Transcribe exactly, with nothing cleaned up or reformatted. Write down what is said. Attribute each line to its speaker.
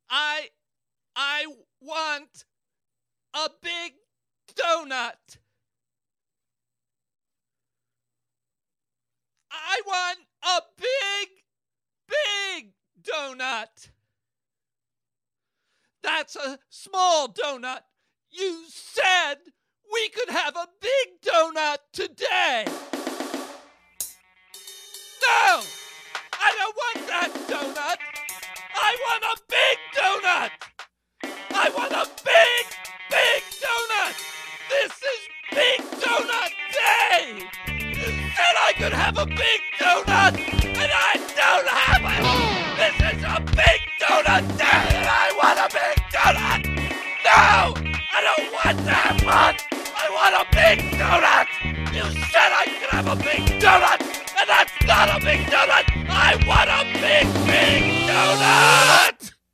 Speaker 1: I, I want a big donut. I want a big, big donut. That's a small donut. You said we could have a big donut today. No, I don't want that donut. I want a big donut. I want a big, big donut. This is Big Donut Day. You said I could have a big donut, and I don't have it. This is a Big Donut Day, and I want a big donut. No, I don't want that one. I want a big donut. You said I could have a big donut, and that's not a big donut. I want a big, big donut.